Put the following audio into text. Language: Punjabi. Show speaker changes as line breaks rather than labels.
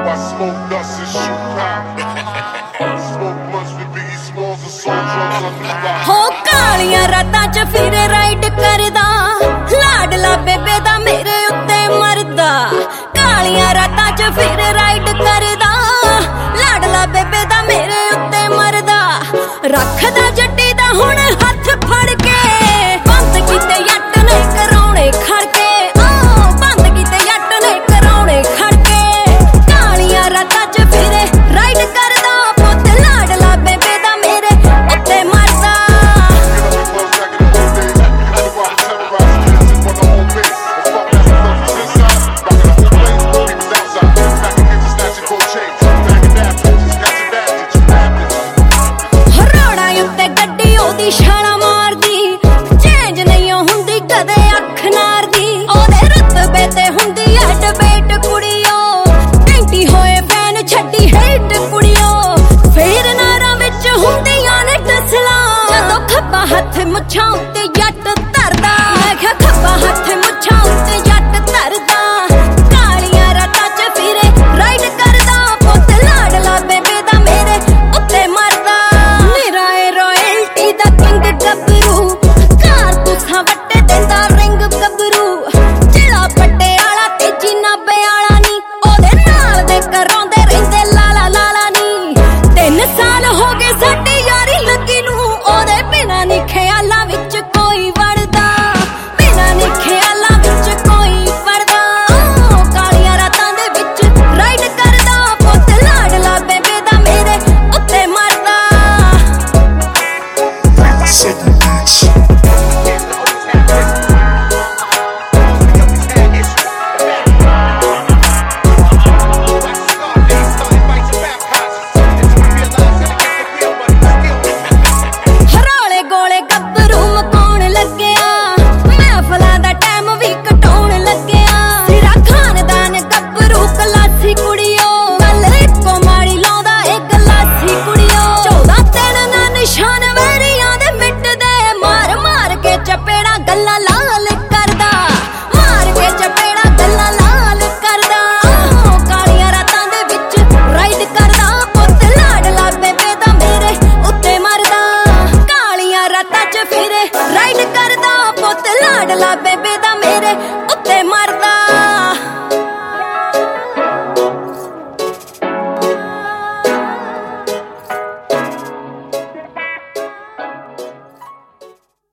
I smoke dust and shoot powder. Smoke blunts with Biggie Smalls and sold drugs on the block.
हो कालियां रातां च फिर राइड करदा लाडला बेबे दा मेरे उत्ते मरदा कालियां रातां च फिर राइड करदा लाडला बेबे दा मेरे उत्ते मरदा रखदा जट्टी दा हुण हत्थ फड़ के बंद कीते जट ने कराउणे खड़के बंद कीते जट ने कराउणे खड़के कालियां रातां च फिर राइड करदा पुੱਤ लाडला बेबे दा मेरे उत्ते मरदा ਛਾਲਾ ਮਾਰਦੀ ਚੇਂਜ ਨਹੀਂ ਹੁੰਦੀ ਕਦੇ ਅੱਖ ਨਾਰਦੀ ਉਹਦੇ ਰੁਤਬੇ ਤੇ ਹੁੰਦੀ ਐ ਡਿਬੇਟ ਕੁੜੀਓ ਘੰਟੀ ਹੋਏ ਫੈਨ ਛੱਡੀ ਹੇਟ ਕੁੜੀਓ ਫੇਰ ਨਾਰਾਂ ਵਿੱਚ ਹੁੰਦੀਆਂ ਨੇ ਟਸਲਾਂ ਜਦੋਂ ਖੱਬਾ ਹੱਥ ਮੁੱਛਾਂ ਉੱਤੇ ਜੱਟ ਧਰਦਾ ਮੈਂ ਕਿਹਾ ਖੱਬਾ ਹੱਥ ਮੁੱਛਾਂ ਉੱਤੇ ਜੱਟ ਧਰਦਾ ਕਾਲੀਆਂ ਰਾਤਾਂ 'ਚ ਫਿਰੇ ਰਾਈਡ ਕਰਦਾ ਪੁੱਤ ਲਾਡਲਾ ਬੇਬੇ ਦਾ ਮੇਰੇ ਉੱਤੇ ਮਰਦਾ ਮੇਰਾ ਏ ਰੋਇਲਟੀ ਦਾ ਗੱਭਰੂ ਕਾਰ ਤੁਸਾਂ ਵੱਟੇ ਦਿੰਦਾ ਰਿੰਗ ਗੱਭਰੂ ਜਿਹੜਾ ਪੱਟੇ ਵਾਲਾ ਤੇ ਜੀਨਾ ਬਿਆਲਾ ਨੀ ਉਹਦੇ ਨਾਲ ਦੇ ਕਰਾਉਂਦੇ ਰਹਿੰਦੇ ਲਾਲਾ ਲਾਲਾ ਨੀ 3 ਸਾਲ ਹੋ ਗਏ ਸਾਡੀ ਯਾਰੀ ਲੱਗੀ ਨੂੰ ਉਹਦੇ ਬਿਨਾਂ ਨੀ ਖਿਆਲਾਂ ਵਿੱਚ ਕੋਈ ਵੜਦਾ ਬਿਨਾਂ ਨੀ ਖਿਆਲਾਂ ਵਿੱਚ ਕੋਈ ਵੜਦਾ ਕਾਲੀਆਂ ਰਾਤਾਂ ਦੇ ਵਿੱਚ ਰਾਈਡ ਕਰਦਾ ਪੁੱਤ ਲਾਡਲਾ ਬੇਬੇ ਦਾ ਮੇਰੇ ਉੱਤੇ ਮਰਦਾ ਹਰੋਲੇ ਗੋਲੇ ਗੱਭਰੂ ਮਕਾਉਣ ਲੱਗਿਆ ਮਹਿਫਲਾਂ ਦਾ ਟਾਈਮ ਵੀ ਕਟਾਉਣ ਲੱਗਿਆ ਸਿਰਾ ਖਾਨਦਾਨ ਗੱਭਰੂ ਕਲਾਸੀ ਕੁੜੀਓ ਗੱਲ ਇੱਕੋ ਮਾੜੀ ਲਾਉਂਦਾ ਇਹ ਗਲਾਸੀ ਕੁੜੀਓ 14 ਦਿਨ ਨਾ ਨਿਸ਼ਾਨ ਵੈਰੀਆਂ ਦੇ ਮਿਟਦੇ ਮਾਰ ਮਾਰ ਕੇ ਚਪੇੜਾ ਗੱਲਾਂ ਲਾਲ ਕਰਦਾ ਮਾਰ ਕੇ ਚਪੇੜਾ ਗੱਲਾਂ ਲਾਲ ਕਰਦਾ ਕਾਲੀਆਂ ਰਾਤਾਂ ਦੇ ਵਿੱਚ ਰਾਈਡ ਕਰਦਾ ਪੁੱਤ ਲਾਡਲਾ ਬੇਬੇ ਦਾ ਮੇਰੇ ਉੱਤੇ ਮਰਦਾ ਕਾਲੀਆਂ ਰਾਤਾਂ 'ਚ ਫਿਰੇ ਰਾਈਡ ਕਰਦਾ ਪੁੱਤ ਲਾਡਲਾ ਬੇਬੇ ਦਾ ਮੇਰੇ ਉੱਤੇ ਮਰਦਾ